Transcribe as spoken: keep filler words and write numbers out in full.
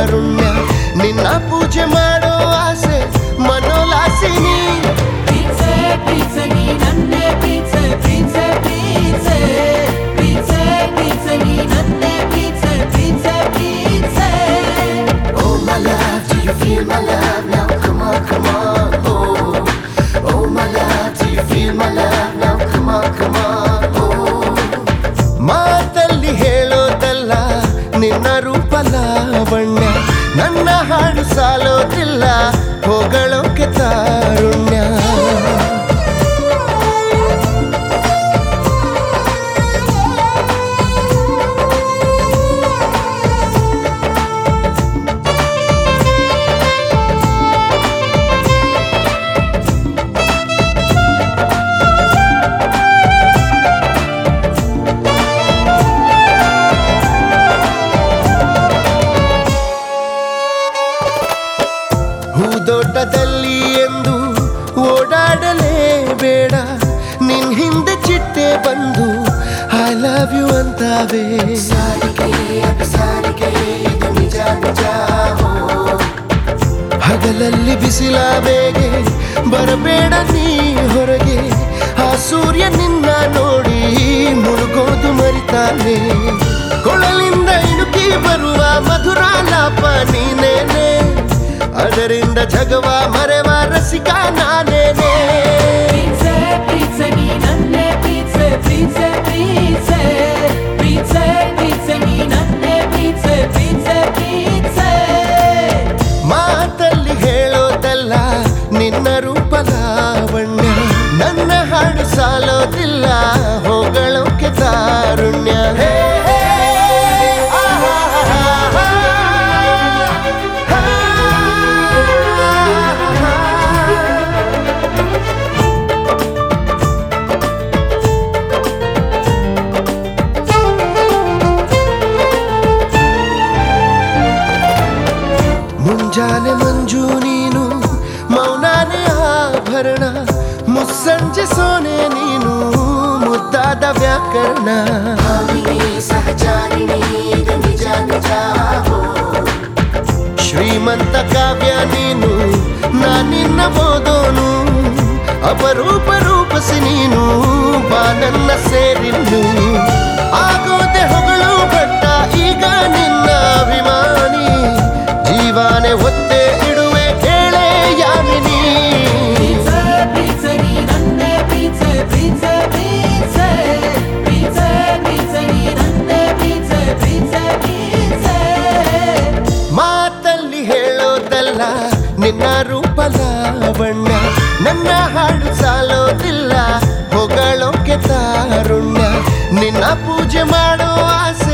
ತಾರುಣ್ಯ ನಿನ್ನ ಪೂಜೆ ಮಾಡೋ ಆಸೆ ಮನೋಲಾಸಿನಿ ಪ್ರೀತ್ಸೆ ಪ್ರೀತ್ಸೆ ನೀ ನನ್ನೇ ಪ್ರೀತ್ಸೆ ಪ್ರೀತ್ಸೆ ಪ್ರೀತ್ಸೆ ಪ್ರೀತ್ಸೆ ಪ್ರೀತ್ಸೆ ನೀ ನನ್ನೇ ಪ್ರೀತ್ಸೆ ಪ್ರೀತ್ಸೆ ಪ್ರೀತ್ಸೆ Oh my love, do you feel my love now? Come on, come on, oh. Oh my love, do you feel my love now? Come on, come on, oh. ಮಾತಲ್ಲಿ ಹೇಳೋದಲ್ಲ ನಿನ್ನ ರೂಪ ಲಾವಣ್ಯ ನನ್ನ ಹಾಡು ಸಾಲೋದಿಲ್ಲ ಹೊಗಳೋಕೆ ತಾರುಣ್ಯ ಹೂದೋಟದಲ್ಲಿ ಎಂದು ಓಡಾಡಲೇಬೇಡ ನಿನ್ ಹಿಂದೆ ಚಿಟ್ಟೆ ಬಂದು ಐ ಲವ್ ಯು ಅಂತಾವೆ ಹಗಲಲ್ಲಿ ಬಿಸಿಲ ಬೇಗೆ ಬರಬೇಡ ನೀ ಹೊರಗೆ ಆ ಸೂರ್ಯ ನಿನ್ನ ನೋಡಿ ಮುಳುಗೋದು ಮರಿತಾನೆ ಕೊಳಲಿಂದ ಇಣುಕಿ ಬರುವ ಮಧುರ ಲಾಪ ನೀನೇನೆ ಅದರಿಂದ ಜಗವ ಮರೆವ ರಸಿಕ ನಾನೇನೆ ಪ್ರೀತ್ಸೆ ಪ್ರೀತ್ಸೆ ನೀ ನನ್ನೇ ಪ್ರೀತ್ಸೆ ಪ್ರೀತ್ಸೆ ಪ್ರೀತ್ಸೆ ಪ್ರೀತ್ಸೆ ಪ್ರೀತ್ಸೆ ನೀ ನನ್ನೇ ಪ್ರೀತ್ಸೆ ಪ್ರೀತ್ಸೆ ಪ್ರೀತ್ಸೆ ಮಾತಲ್ಲಿ ಹೇಳೋದಲ್ಲ ನಿನ್ನ ರೂಪ ಲಾವಣ್ಯ ನನ್ನ ಹಾಡು ಸಾಲೋದಿಲ್ಲ ಹೊಗಳೋಕೆ ತಾರುಣ್ಯ ಹೇ ಮುಂಜಾನೆ ಮಂಜು ನೀನು ಮೌನಾನೆ ಆಭರಣ ಮುಸ್ಸಂಜೆ ಸೋನೆ ನೀನು ಮುದ್ದಾದ ವ್ಯಾಕರಣ ಶ್ರೀಮಂತ ಕಾವ್ಯ ನೀನು ನಾನಿನ್ನ ಓದೋನು ಅಪರೂಪ ರೂಪಸಿ ನೀನು ಬಾ ನನ್ನ ಸೇರಿನ್ನು ಆಗೋದೆ ಹೊಗಳು ಬಟ್ಟ ಈಗ ನಿನ್ನ ಅಭಿಮಾನಿ ಜೀವಾನೆ ಒತ್ತೆ ಇಡುವೆ ಕೇಳೆ ಯಾಮಿನಿ ಪ್ರೀತ್ಸೆ ಪ್ರೀತ್ಸೆ ನೀ ನನ್ನೇ ಪ್ರೀತ್ಸೆ ಪ್ರೀತ್ಸೆ ಪ್ರೀತ್ಸೆ ಪ್ರೀತ್ಸೆ ಪ್ರೀತ್ಸೆ ನೀ ನನ್ನೇ ಪ್ರೀತ್ಸೆ ಪ್ರೀತ್ಸೆ ಪ್ರೀತ್ಸೆ ಮಾತಲ್ಲಿ ಹೇಳೋದಲ್ಲ ನಿನ್ನ ರೂಪ ಲಾವಣ್ಯ ನನ್ನ ಹಾಡು ಸಾಲೋದಿಲ್ಲ ಹೊಗಳೋಕೆ ತಾರುಣ್ಯ ನಿನ್ನ ಪೂಜೆ ಮಾಡೋ ಆಸೆ